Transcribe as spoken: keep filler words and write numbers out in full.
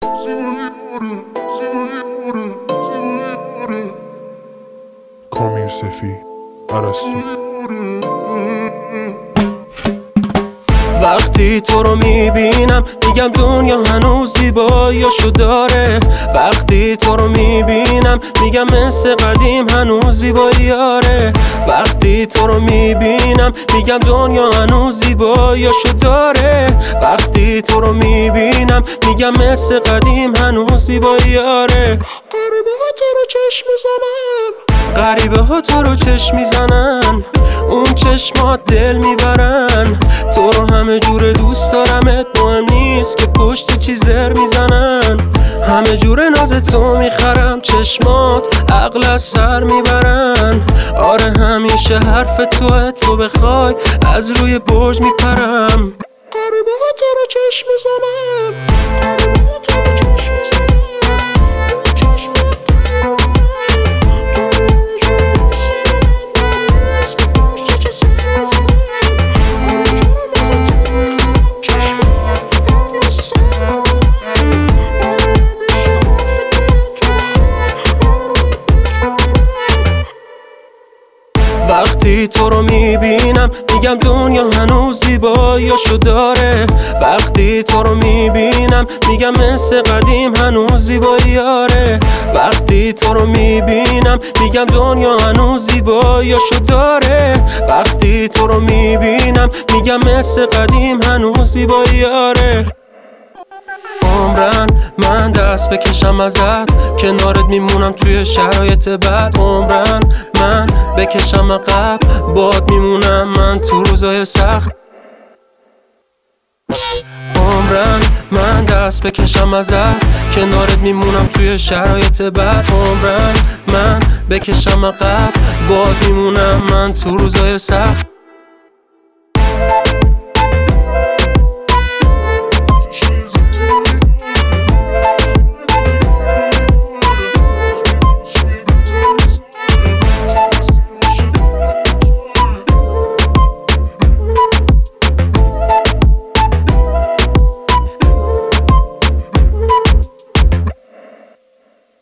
کامی یوسفی ارسطو. وقتی تو رو میبینم میگم دنیا هنوز زیباییاشو داره. وقتی تو رو میبینم میگم مثل قدیم هنوز زیباییاره. وقتی تو رو میبینم میگم دنیا هنوز زیباییاشو داره. وقتی تو رو میبینم میگم مثل قدیم هنوز زیباییاره. غریبه ها تو رو چشم میزنن، غریبه ها تو رو چشم میزنن، اون چشمات دل میبرن. تو رو همه جور دوست دارمت، مهم نیست که پشت چی زر میزنن. همه جور ناز تو میخرم، چشمات عقل از سر میبرن. آره همیشه حرف توه، تو بخوای از روی برج میپرم. غریبه ها تو رو چشم میزنن، غریبه ها تو رو چشم میزنن. وقتی تو رو میبینم میگم دنیا هنوز زیباییاشو داره. وقتی تو رو میبینم میگم مثل قدیم هنوز زیباییاره. وقتی تو رو میبینم میگم دنیا هنوز زیباییاشو داره. وقتی تو رو میبینم میگم مثل قدیم هنوز زیباییاره. عمرن من دست بکشم ازت، کنارت میمونم توی شرایط بد. عمرن من بکشم عقب، باد میمونم من تو روزای سخت. عمرن من دست بکشم ازت، کنارت میمونم توی شرایط بد. عمرن من بکشم عقب، باد میمونم من تو روزای سخت.